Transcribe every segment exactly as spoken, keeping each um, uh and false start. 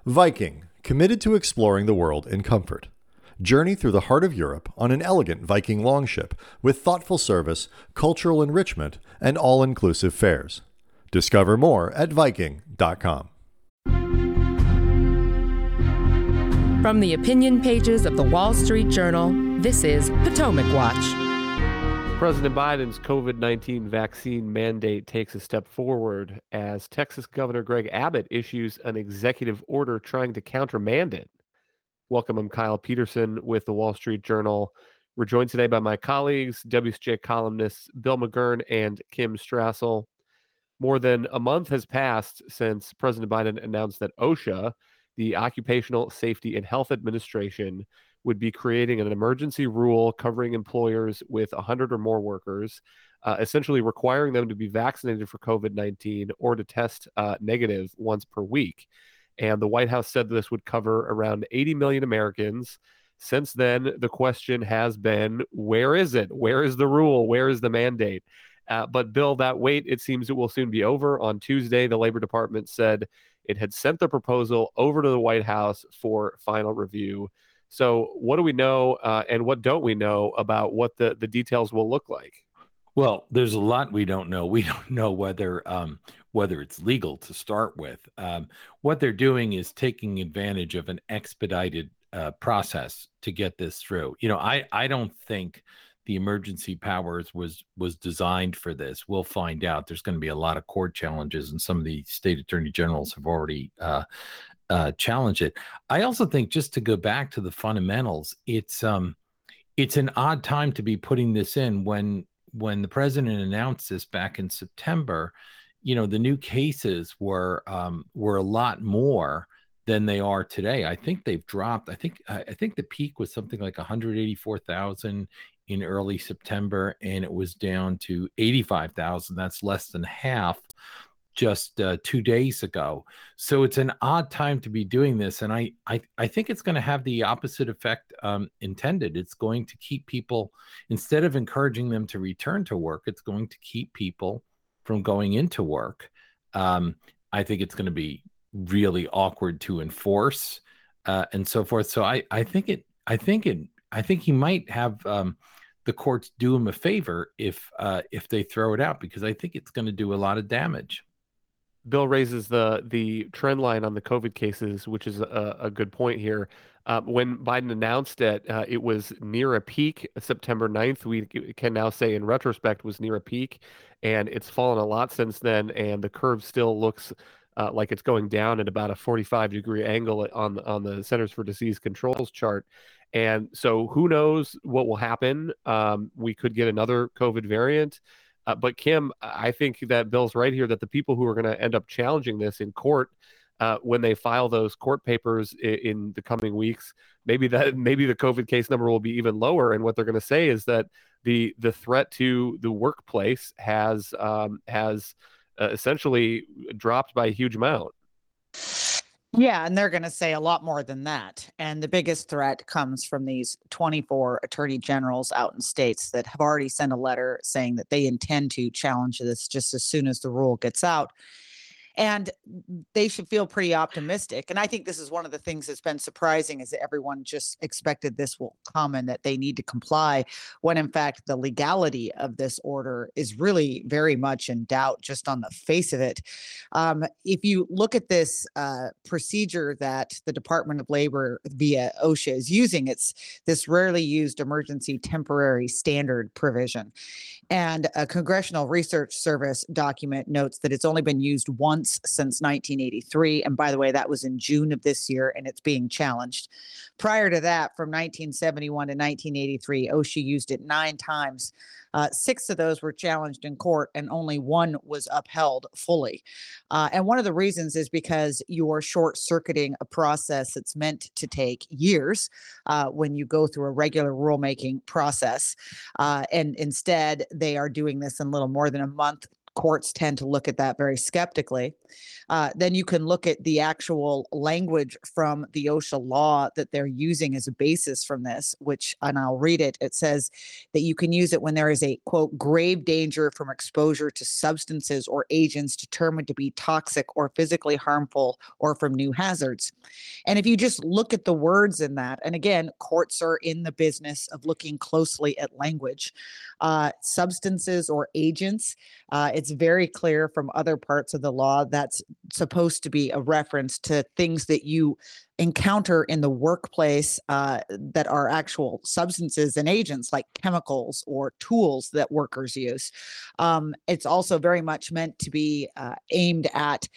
Viking, committed to exploring the world in comfort. Journey through the heart of Europe on an elegant Viking longship with thoughtful service, cultural enrichment, and all-inclusive fares. Discover more at viking dot com. From the opinion pages of the Wall Street Journal, this is Potomac Watch. President Biden's COVID nineteen vaccine mandate takes a step forward as Texas Governor Greg Abbott issues an executive order trying to countermand it. Welcome, I'm Kyle Peterson with the Wall Street Journal. We're joined today by my colleagues, W S J columnists Bill McGurn and Kim Strassel. More than a month has passed since President Biden announced that OSHA, the Occupational Safety and Health Administration, would be creating an emergency rule covering employers with one hundred or more workers, uh, essentially requiring them to be vaccinated for COVID nineteen or to test uh, negative once per week. And the White House said this would cover around eighty million Americans. Since then, the question has been, where is it? Where is the rule? Where is the mandate? Uh, but Bill, that wait, it seems it will soon be over. On Tuesday, the Labor Department said it had sent the proposal over to the White House for final review. So what do we know uh, and what don't we know about what the, the details will look like? Well, there's a lot we don't know. We don't know whether um, whether it's legal to start with. Um, what they're doing is taking advantage of an expedited uh, process to get this through. You know, I, I don't think the emergency powers was was designed for this. We'll find out. There's going to be a lot of court challenges, and some of the state attorney generals have already uh, uh, challenged it. I also think, just to go back to the fundamentals, it's um, it's an odd time to be putting this in when when the president announced this back in September. You know, the new cases were um, were a lot more than they are today. I think they've dropped. I think I think the peak was something like one hundred eighty-four thousand in early September, and it was down to eighty-five thousand. That's less than half just uh, two days ago. So it's an odd time to be doing this. And I, I, I think it's going to have the opposite effect um, intended. It's going to keep people, instead of encouraging them to return to work, it's going to keep people from going into work. Um, I think it's going to be really awkward to enforce uh, and so forth. So I, I think it, I think it, I think he might have um, the courts do him a favor if uh, if they throw it out, because I think it's going to do a lot of damage. Bill raises the the trend line on the COVID cases, which is a, a good point here. Uh, when Biden announced it, uh, it was near a peak. September ninth, we can now say in retrospect, was near a peak, and it's fallen a lot since then, and the curve still looks uh, like it's going down at about a forty-five degree angle on, on the Centers for Disease Control's chart. And so who knows what will happen? Um, we could get another COVID variant. Uh, but Kim, I think that Bill's right here, that the people who are going to end up challenging this in court, uh, when they file those court papers in, in the coming weeks, maybe that maybe the COVID case number will be even lower. And what they're going to say is that the the threat to the workplace has um, has uh, essentially dropped by a huge amount. Yeah, and they're going to say a lot more than that. And the biggest threat comes from these twenty-four attorney generals out in states that have already sent a letter saying that they intend to challenge this just as soon as the rule gets out. And they should feel pretty optimistic. And I think this is one of the things that's been surprising, is that everyone just expected this will come and that they need to comply, when in fact the legality of this order is really very much in doubt just on the face of it. Um, if you look at this uh, procedure that the Department of Labor via OSHA is using, it's this rarely used emergency temporary standard provision. And a Congressional Research Service document notes that it's only been used once since nineteen eighty-three. And by the way, that was in June of this year, and it's being challenged. Prior to that, from nineteen seventy-one to nineteen eighty-three, OSHA used it nine times. Uh, six of those were challenged in court, and only one was upheld fully. Uh, and one of the reasons is because you're short-circuiting a process that's meant to take years uh, when you go through a regular rulemaking process. Uh, and instead, they are doing this in little more than a month, courts tend to look at that very skeptically. Uh, then you can look at the actual language from the OSHA law that they're using as a basis from this, which, and I'll read it. It says that you can use it when there is a, quote, grave danger from exposure to substances or agents determined to be toxic or physically harmful or from new hazards. And if you just look at the words in that, and again, courts are in the business of looking closely at language, uh, substances or agents, uh, it's very clear from other parts of the law that's supposed to be a reference to things that you encounter in the workplace uh, that are actual substances and agents like chemicals or tools that workers use. Um, it's also very much meant to be uh, aimed at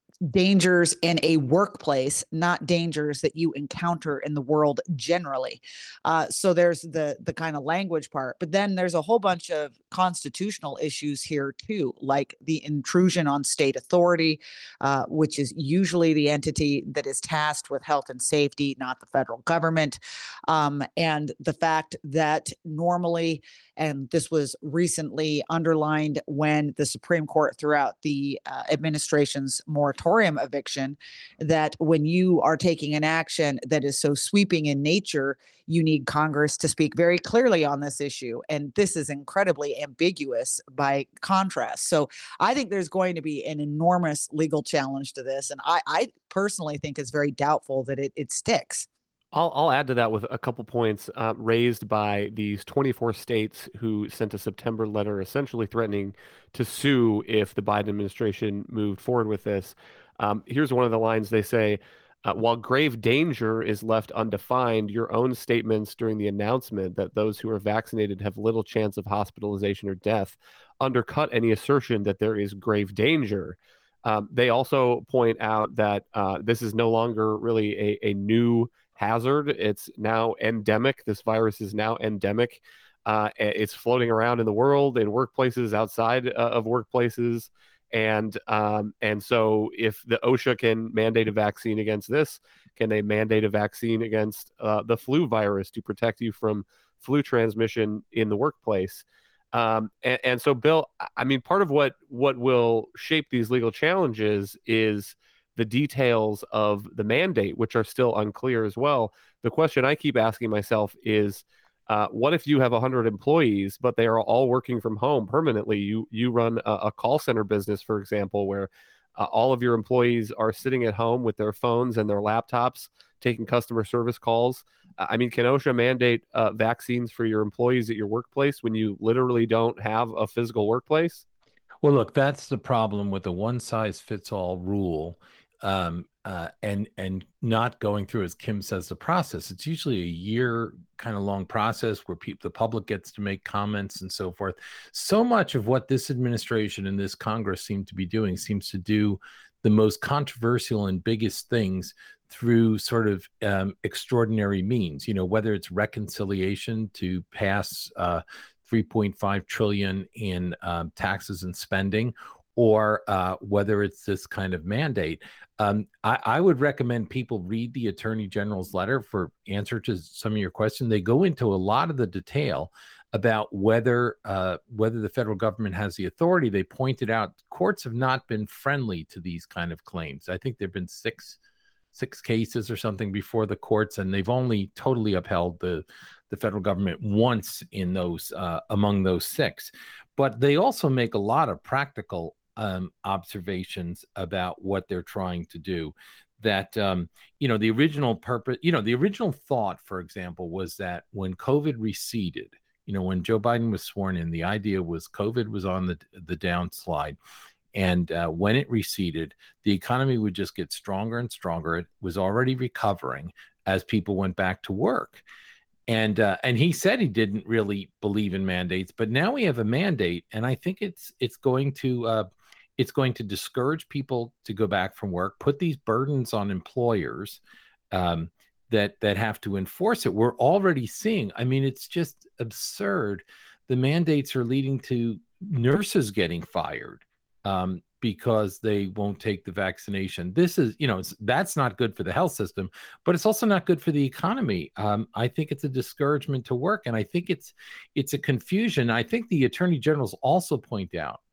dangers in a workplace, not dangers that you encounter in the world generally. Uh, so there's the the kind of language part, but then there's a whole bunch of constitutional issues here too, like the intrusion on state authority, uh, which is usually the entity that is tasked with health and safety, not the federal government, um, and the fact that normally, and this was recently underlined when the Supreme Court threw out the uh, administration's moratorium eviction, that when you are taking an action that is so sweeping in nature, you need Congress to speak very clearly on this issue. And this is incredibly ambiguous by contrast. So I think there's going to be an enormous legal challenge to this. And I, I personally think it's very doubtful that it, it sticks. I'll, I'll add to that with a couple points uh, raised by these twenty-four states who sent a September letter essentially threatening to sue if the Biden administration moved forward with this. Um, here's one of the lines they say, uh, while grave danger is left undefined, your own statements during the announcement that those who are vaccinated have little chance of hospitalization or death undercut any assertion that there is grave danger. Um, they also point out that uh, this is no longer really a, a new hazard. It's now endemic. This virus is now endemic. Uh, it's floating around in the world, in workplaces, outside uh, of workplaces. And um, and so if the OSHA can mandate a vaccine against this, can they mandate a vaccine against uh, the flu virus to protect you from flu transmission in the workplace? Um, and, and so, Bill, I mean, part of what what will shape these legal challenges is the details of the mandate, which are still unclear as well. The question I keep asking myself is, uh, what if you have one hundred employees, but they are all working from home permanently? You you run a, a call center business, for example, where uh, all of your employees are sitting at home with their phones and their laptops, taking customer service calls. Uh, I mean, can OSHA mandate uh, vaccines for your employees at your workplace when you literally don't have a physical workplace? Well, look, that's the problem with the one-size-fits-all rule. Um, uh, and and not going through, as Kim says, the process. It's usually a year kind of long process where people, the public gets to make comments and so forth. So much of what this administration and this Congress seem to be doing seems to do the most controversial and biggest things through sort of um, extraordinary means. You know, whether it's reconciliation to pass uh, three point five trillion dollars in um, taxes and spending, or uh, whether it's this kind of mandate. Um, I, I would recommend people read the Attorney General's letter for answer to some of your questions. They go into a lot of the detail about whether uh, whether the federal government has the authority. They pointed out courts have not been friendly to these kind of claims. I think there have been six six cases or something before the courts, and they've only totally upheld the the federal government once in those uh, among those six. But they also make a lot of practical Um, observations about what they're trying to do. That, um, you know, the original purpose, you know, the original thought, for example, was that when COVID receded, you know, when Joe Biden was sworn in, the idea was COVID was on the, the downslide. And uh, when it receded, the economy would just get stronger and stronger. It was already recovering as people went back to work. And uh, and he said he didn't really believe in mandates, but now we have a mandate, and I think it's it's going to uh, it's going to discourage people to go back from work, put these burdens on employers um, that that have to enforce it. We're already seeing, I mean, it's just absurd. The mandates are leading to nurses getting fired um, because they won't take the vaccination. This is, you know, it's, that's not good for the health system, but it's also not good for the economy. Um, I think it's a discouragement to work, and I think it's it's a confusion. I think the attorney generals also point out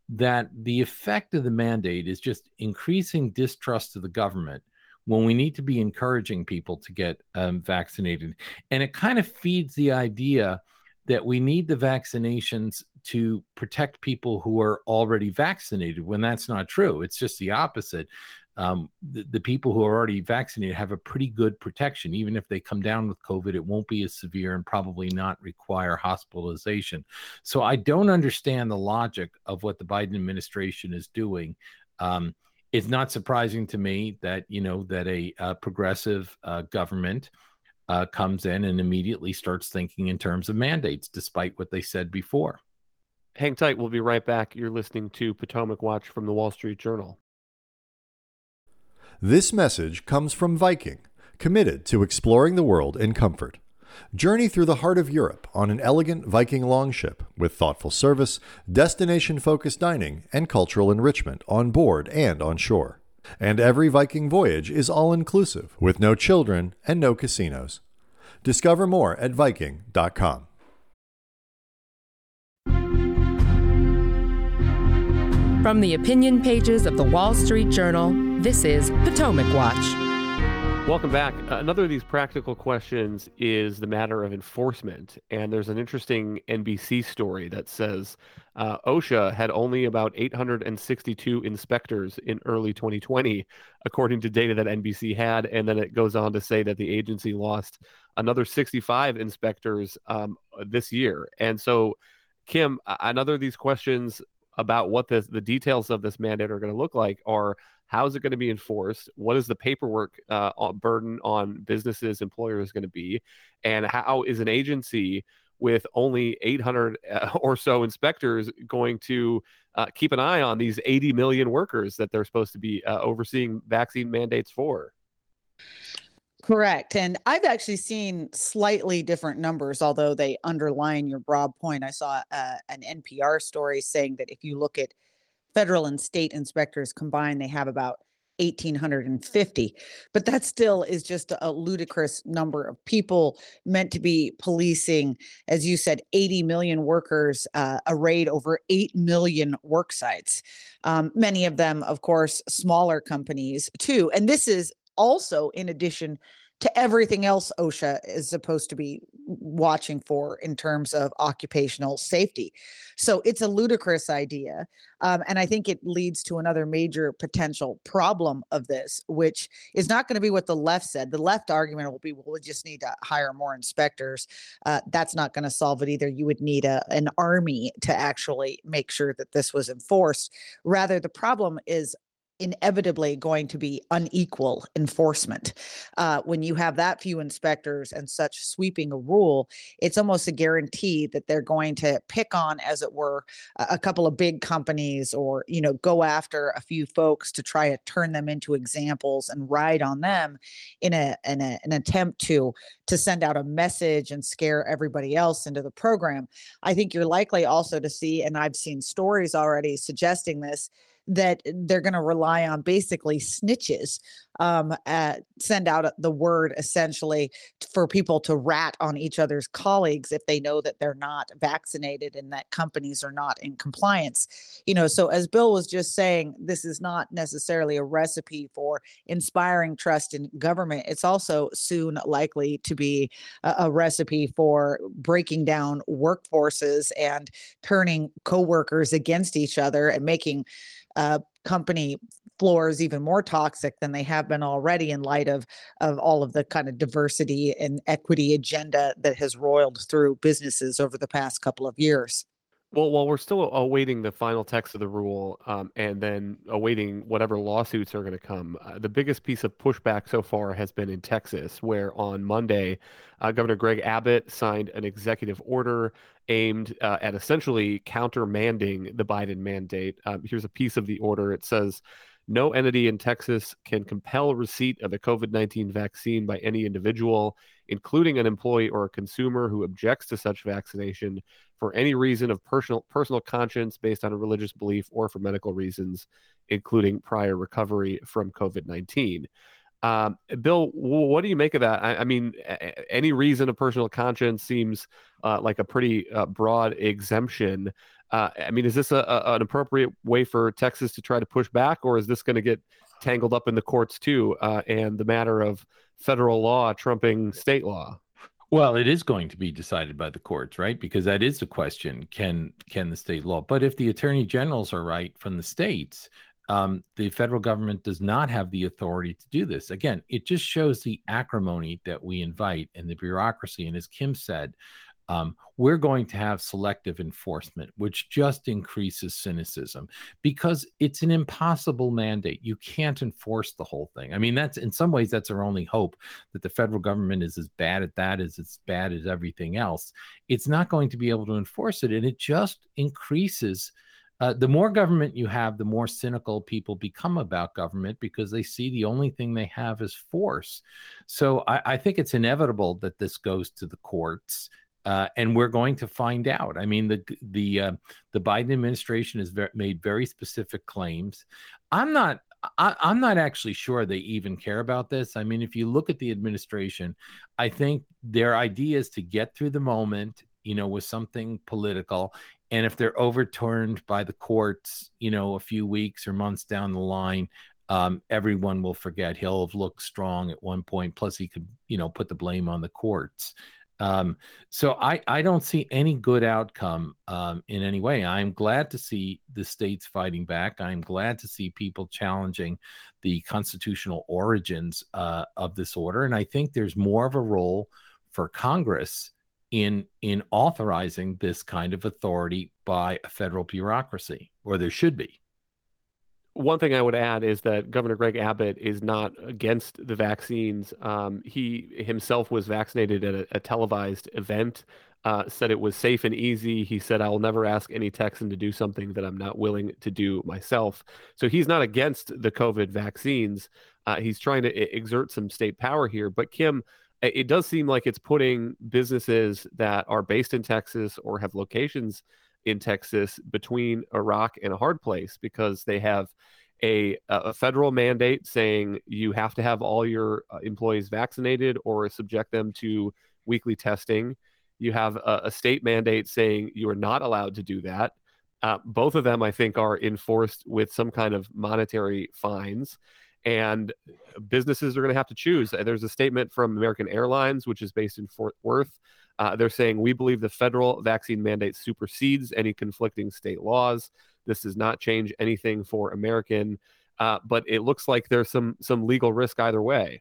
that the effect of the mandate is just increasing distrust of the government when we need to be encouraging people to get um, vaccinated. And it kind of feeds the idea that we need the vaccinations to protect people who are already vaccinated, when that's not true. It's just the opposite. Um, the, the people who are already vaccinated have a pretty good protection. Even if they come down with COVID, it won't be as severe and probably not require hospitalization. So I don't understand the logic of what the Biden administration is doing. Um, it's not surprising to me that, you know, that a, a progressive uh, government uh, comes in and immediately starts thinking in terms of mandates, despite what they said before. Hang tight. We'll be right back. You're listening to Potomac Watch from the Wall Street Journal. This message comes from Viking, committed to exploring the world in comfort. Journey through the heart of Europe on an elegant Viking longship with thoughtful service, destination-focused dining, and cultural enrichment on board and on shore. And every Viking voyage is all-inclusive, with no children and no casinos. Discover more at Viking dot com. From the opinion pages of the Wall Street Journal, this is Potomac Watch. Welcome back. Another of these practical questions is the matter of enforcement. And there's an interesting N B C story that says uh, OSHA had only about eight hundred sixty-two inspectors in early twenty twenty, according to data that N B C had. And then it goes on to say that the agency lost another sixty-five inspectors um, this year. And so, Kim, another of these questions about what the, the details of this mandate are going to look like are: how is it going to be enforced? What is the paperwork uh, burden on businesses, employers going to be? And how is an agency with only eight hundred or so inspectors going to uh, keep an eye on these eighty million workers that they're supposed to be uh, overseeing vaccine mandates for? Correct. And I've actually seen slightly different numbers, although they underline your broad point. I saw uh, an N P R story saying that if you look at federal and state inspectors combined, they have about one thousand eight hundred fifty. But that still is just a ludicrous number of people meant to be policing, as you said, eighty million workers uh, arrayed over eight million work sites. Um, many of them, of course, smaller companies too. And this is also in addition to everything else OSHA is supposed to be watching for in terms of occupational safety. So it's a ludicrous idea. Um, and I think it leads to another major potential problem of this, which is not going to be what the left said. The left argument will be, well, we just need to hire more inspectors. Uh, that's not going to solve it either. You would need a, an army to actually make sure that this was enforced. Rather, the problem is inevitably going to be unequal enforcement. Uh, when you have that few inspectors and such sweeping a rule, it's almost a guarantee that they're going to pick on, as it were, a, a couple of big companies, or, you know, go after a few folks to try to turn them into examples and ride on them in a, in a an attempt to to send out a message and scare everybody else into the program. I think you're likely also to see, and I've seen stories already suggesting this, that they're going to rely on basically snitches, um, uh, send out the word essentially for people to rat on each other's colleagues if they know that they're not vaccinated and that companies are not in compliance. You know, so as Bill was just saying, this is not necessarily a recipe for inspiring trust in government. It's also soon likely to be a, a recipe for breaking down workforces and turning coworkers against each other and making Uh, company floors even more toxic than they have been already, in light of of all of the kind of diversity and equity agenda that has roiled through businesses over the past couple of years. Well, while we're still awaiting the final text of the rule, um, and then awaiting whatever lawsuits are going to come, uh, the biggest piece of pushback so far has been in Texas, where on Monday, uh, Governor Greg Abbott signed an executive order aimed uh, at essentially countermanding the Biden mandate. Um, here's a piece of the order. It says, no entity in Texas can compel receipt of a COVID nineteen vaccine by any individual, including an employee or a consumer who objects to such vaccination for any reason of personal personal conscience, based on a religious belief, or for medical reasons, including prior recovery from COVID nineteen. Um, Bill, wh- what do you make of that? I, I mean, a- a- any reason of personal conscience seems uh, like a pretty uh, broad exemption. Uh, I mean, is this a, a, an appropriate way for Texas to try to push back, or is this going to get tangled up in the courts too, uh, and the matter of federal law trumping state law? Well, it is going to be decided by the courts, right? Because that is the question: can can the state law? But if the attorney generals are right from the states, um, the federal government does not have the authority to do this. Again, it just shows the acrimony that we invite and the bureaucracy. And as Kim said, um, we're going to have selective enforcement, which just increases cynicism because it's an impossible mandate. You can't enforce the whole thing. I mean, that's in some ways, that's our only hope, that the federal government is as bad at that as it's bad as everything else. It's not going to be able to enforce it. And it just increases. Uh, the more government you have, the more cynical people become about government because they see the only thing they have is force. So I, I think it's inevitable that this goes to the courts. Uh, and we're going to find out. I mean, the the uh, the Biden administration has ver- made very specific claims. I'm not. I, I'm not actually sure they even care about this. I mean, if you look at the administration, I think their idea is to get through the moment, you know, with something political. And if they're overturned by the courts, you know, a few weeks or months down the line, um, everyone will forget. He'll have looked strong at one point. Plus, he could, you know, put the blame on the courts. Um, so I, I don't see any good outcome um, in any way. I'm glad to see the states fighting back. I'm glad to see people challenging the constitutional origins uh, of this order. And I think there's more of a role for Congress in in authorizing this kind of authority by a federal bureaucracy, or there should be. One thing I would add is that Governor Greg Abbott is not against the vaccines. Um, he himself was vaccinated at a, a televised event, uh, said it was safe and easy. He said, I will never ask any Texan to do something that I'm not willing to do myself. So he's not against the COVID vaccines. Uh, he's trying to exert some state power here. But Kim, it does seem like it's putting businesses that are based in Texas or have locations in Texas between a rock and a hard place because they have a, a federal mandate saying you have to have all your uh, employees vaccinated or subject them to weekly testing. You have a, a state mandate saying you are not allowed to do that. Uh, both of them, I think, are enforced with some kind of monetary fines. And businesses are going to have to choose. There's a statement from American Airlines, which is based in Fort Worth. Uh, they're saying, we believe the federal vaccine mandate supersedes any conflicting state laws. This does not change anything for American, uh, but it looks like there's some some legal risk either way.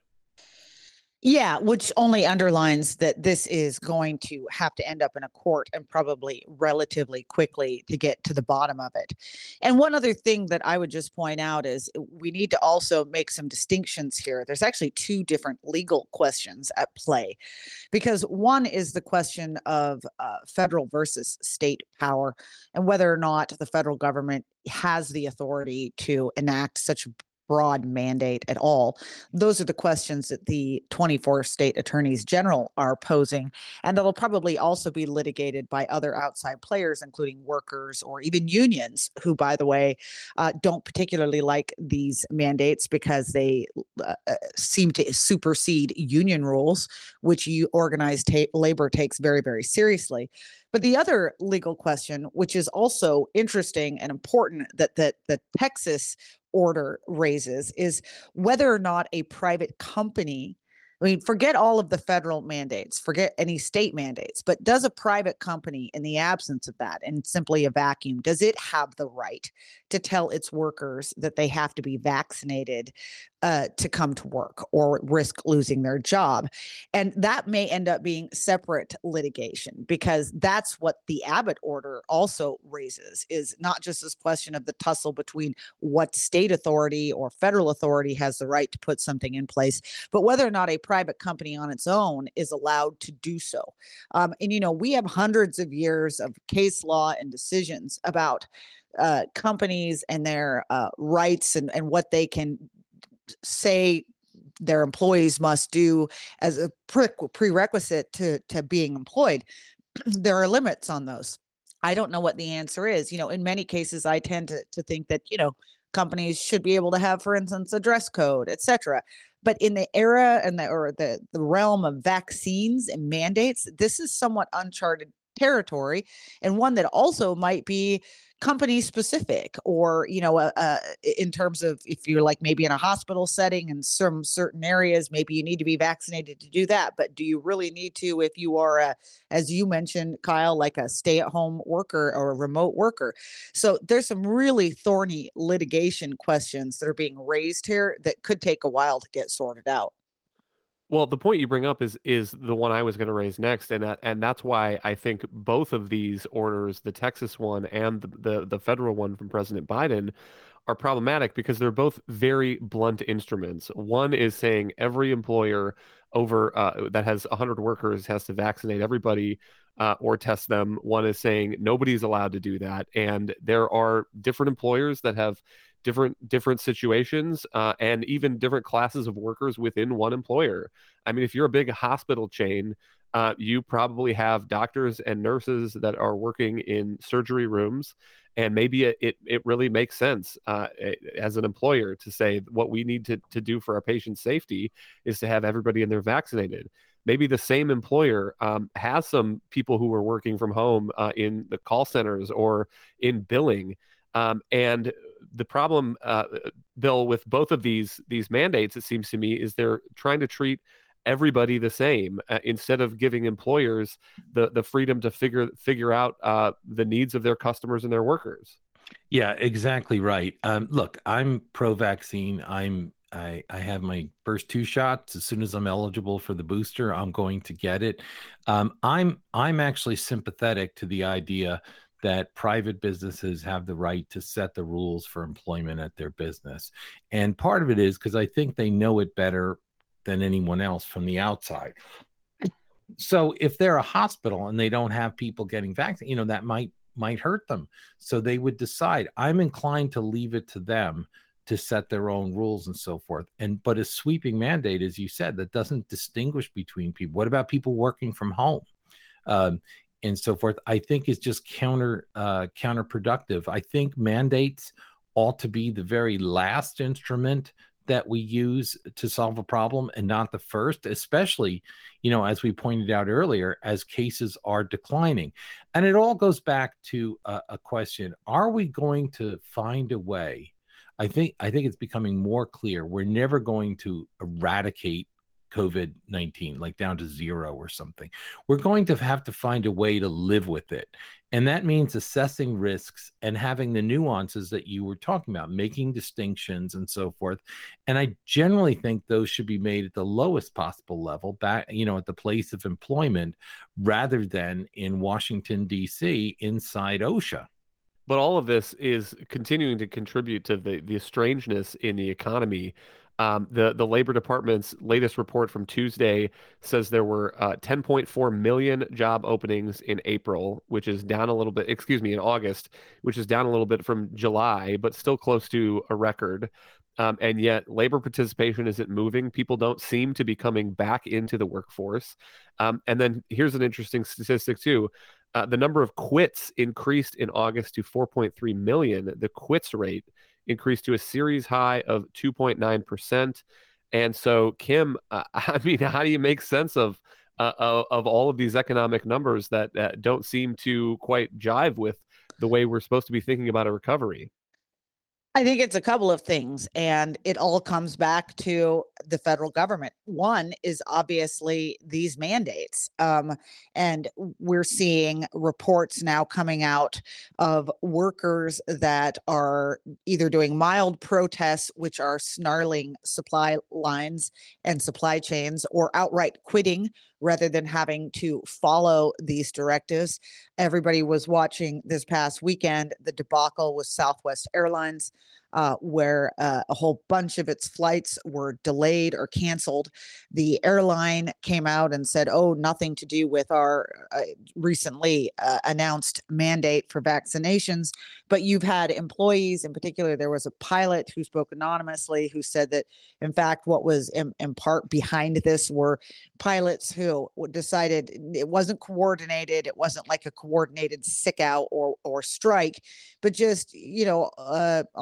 Yeah, which only underlines that this is going to have to end up in a court and probably relatively quickly to get to the bottom of it. And one other thing that I would just point out is we need to also make some distinctions here. There's actually two different legal questions at play, because one is the question of uh, federal versus state power and whether or not the federal government has the authority to enact such broad mandate at all. Those are the questions that the twenty-four state attorneys general are posing, and that'll probably also be litigated by other outside players, including workers or even unions, who, by the way, uh, don't particularly like these mandates because they uh, seem to supersede union rules, which you organized ta- labor takes very, very seriously. But the other legal question, which is also interesting and important, that that the Texas order raises, is whether or not a private company, I mean, forget all of the federal mandates, forget any state mandates, but does a private company, in the absence of that and simply a vacuum, does it have the right to tell its workers that they have to be vaccinated uh, to come to work or risk losing their job? And that may end up being separate litigation, because that's what the Abbott order also raises, is not just this question of the tussle between what state authority or federal authority has the right to put something in place, but whether or not a private company on its own is allowed to do so. Um, and, you know, we have hundreds of years of case law and decisions about uh, companies and their uh, rights and, and what they can say their employees must do as a pre- prerequisite to, to being employed. There are limits on those. I don't know what the answer is. You know, in many cases, I tend to, to think that, you know, companies should be able to have, for instance, a dress code, et cetera. But in the era and the or the the realm of vaccines and mandates, this is somewhat uncharted territory, and one that also might be company specific, or you know uh, uh, in terms of if you're like maybe in a hospital setting in some certain areas, maybe you need to be vaccinated to do that, but do you really need to if you are a, as you mentioned, Kyle, like a stay-at-home worker or a remote worker? So there's some really thorny litigation questions that are being raised here that could take a while to get sorted out. Well, the point you bring up is is the one I was going to raise next, and that, and that's why I think both of these orders, the Texas one and the, the the federal one from President Biden, are problematic because they're both very blunt instruments. One is saying every employer over uh, that has one hundred workers has to vaccinate everybody uh, or test them. One is saying nobody's allowed to do that, and there are different employers that have different different situations uh, and even different classes of workers within one employer. I mean, if you're a big hospital chain, uh, you probably have doctors and nurses that are working in surgery rooms, and maybe it it, it really makes sense uh, as an employer to say what we need to, to do for our patient safety is to have everybody in there vaccinated. Maybe the same employer um, has some people who are working from home uh, in the call centers or in billing. Um, and the problem, uh, Bill, with both of these these mandates, it seems to me, is they're trying to treat everybody the same uh, instead of giving employers the the freedom to figure figure out uh, the needs of their customers and their workers. Yeah, exactly right. Um, look, I'm pro-vaccine. I'm I, I have my first two shots. As soon as I'm eligible for the booster, I'm going to get it. Um, I'm I'm actually sympathetic to the idea that private businesses have the right to set the rules for employment at their business. And part of it is because I think they know it better than anyone else from the outside. So if they're a hospital and they don't have people getting vaccinated, you know, that might might hurt them. So they would decide. I'm inclined to leave it to them to set their own rules and so forth. And but a sweeping mandate, as you said, that doesn't distinguish between people. What about people working from home? Um, and so forth, I think is just counter uh, counterproductive. I think mandates ought to be the very last instrument that we use to solve a problem and not the first, especially, you know, as we pointed out earlier, as cases are declining. And it all goes back to a, a question, are we going to find a way? I think I think it's becoming more clear we're never going to eradicate COVID nineteen, like down to zero or something. We're going to have to find a way to live with it. And that means assessing risks and having the nuances that you were talking about, making distinctions and so forth. And I generally think those should be made at the lowest possible level, back, you know, at the place of employment, rather than in Washington, D C, inside OSHA. But all of this is continuing to contribute to the, the strangeness in the economy. Um, the, the Labor Department's latest report from Tuesday says there were uh, ten point four million job openings in April, which is down a little bit, excuse me, in August, which is down a little bit from July, but still close to a record. Um, and yet labor participation isn't moving. People don't seem to be coming back into the workforce. Um, and then here's an interesting statistic too. Uh, the number of quits increased in August to four point three million. The quits rate increased to a series high of two point nine percent. And so, Kim, uh, I mean, how do you make sense of uh, of, of all of these economic numbers that uh, don't seem to quite jive with the way we're supposed to be thinking about a recovery? I think it's a couple of things, and it all comes back to the federal government. One is obviously these mandates. Um, and we're seeing reports now coming out of workers that are either doing mild protests, which are snarling supply lines and supply chains, or outright quitting rather than having to follow these directives. Everybody was watching this past weekend the debacle with Southwest Airlines, uh, where uh, a whole bunch of its flights were delayed or canceled. The airline came out and said, oh, nothing to do with our uh, recently uh, announced mandate for vaccinations. But you've had employees, in particular, there was a pilot who spoke anonymously who said that, in fact, what was in, in part behind this were pilots who decided it wasn't coordinated. It wasn't like a coordinated sick out or or strike, but just, you know, uh, on their own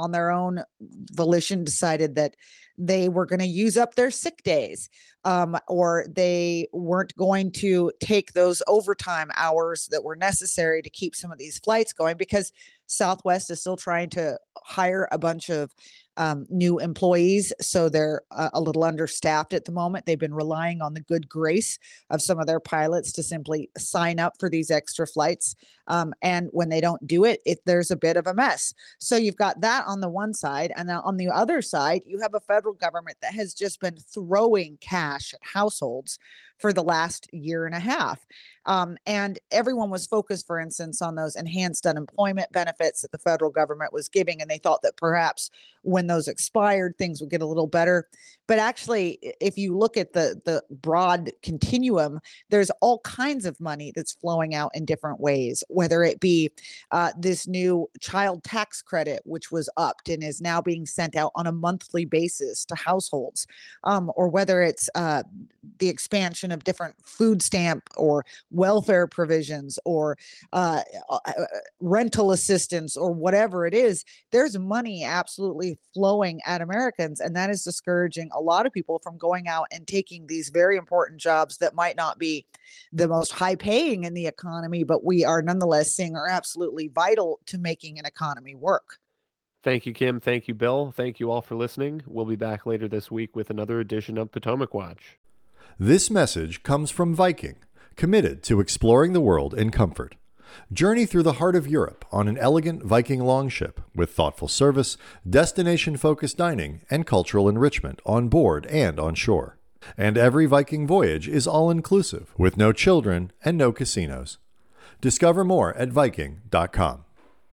own volition decided that they were going to use up their sick days, um, or they weren't going to take those overtime hours that were necessary to keep some of these flights going, because Southwest is still trying to hire a bunch of um, new employees. So they're uh, a little understaffed at the moment. They've been relying on the good grace of some of their pilots to simply sign up for these extra flights. Um, and when they don't do it, it, there's a bit of a mess. So you've got that on the one side. And then on the other side, you have a federal government that has just been throwing cash at households for the last year and a half. Um, and everyone was focused, for instance, on those enhanced unemployment benefits that the federal government was giving. And they thought that perhaps when those expired, things would get a little better. But actually, if you look at the, the broad continuum, there's all kinds of money that's flowing out in different ways, whether it be uh, this new child tax credit, which was upped and is now being sent out on a monthly basis to households, um, or whether it's uh, the expansion of different food stamp or welfare provisions, or uh, uh, rental assistance, or whatever it is. There's money absolutely flowing at Americans, and that is discouraging a lot of people from going out and taking these very important jobs that might not be the most high paying in the economy, but we are nonetheless seeing are absolutely vital to making an economy work. Thank you, Kim. Thank you, Bill. Thank you all for listening. We'll be back later this week with another edition of Potomac Watch. This message comes from Viking, committed to exploring the world in comfort. Journey through the heart of Europe on an elegant Viking longship with thoughtful service, destination-focused dining, and cultural enrichment on board and on shore. And every Viking voyage is all-inclusive, with no children and no casinos. Discover more at Viking dot com.